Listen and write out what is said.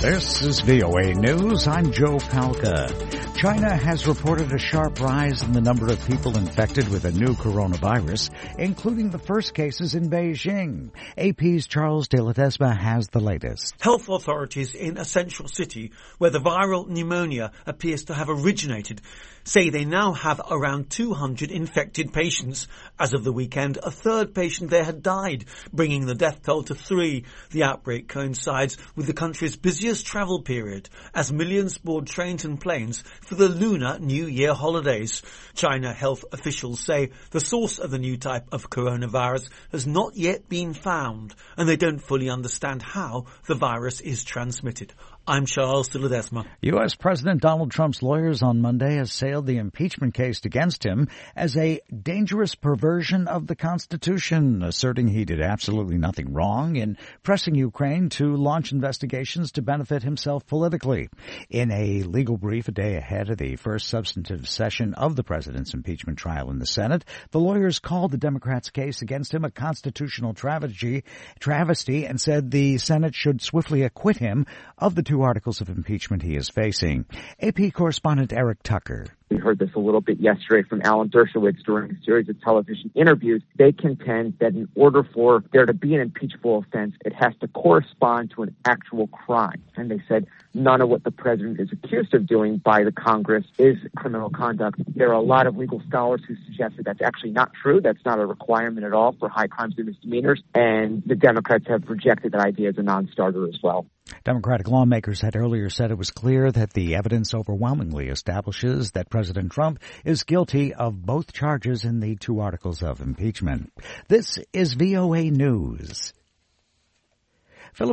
This is VOA News. I'm Joe Palca. China has reported a sharp rise in the number of people infected with a new coronavirus, including the first cases in Beijing. AP's Charles de Ledesma has the latest. Health authorities in a central city where the viral pneumonia appears to have originated say they now have around 200 infected patients. As of the weekend, a third patient there had died, bringing the death toll to 3. The outbreak coincides with the country's busiest travel period, as millions board trains and planes for the Lunar New Year holidays. China health officials say the source of the new type of coronavirus has not yet been found, and they don't fully understand how the virus is transmitted. I'm Charles de Ledesma. U.S. President Donald Trump's lawyers on Monday assailed the impeachment case against him as a dangerous perversion of the Constitution, asserting he did absolutely nothing wrong in pressing Ukraine to launch investigations to benefit himself politically. In a legal brief a day ahead of the first substantive session of the president's impeachment trial in the Senate, the lawyers called the Democrats' case against him a constitutional travesty and said the Senate should swiftly acquit him of the 2 articles of impeachment he is facing. AP correspondent Eric Tucker. We heard this a little bit yesterday from Alan Dershowitz during a series of television interviews. They contend that in order for there to be an impeachable offense, it has to correspond to an actual crime. And they said none of what the president is accused of doing by the Congress is criminal conduct. There are a lot of legal scholars who suggest that that's actually not true. That's not a requirement at all for high crimes and misdemeanors. And the Democrats have rejected that idea as a non-starter as well. Democratic lawmakers had earlier said it was clear that the evidence overwhelmingly establishes that President Trump is guilty of both charges in the 2 articles of impeachment. This is VOA News.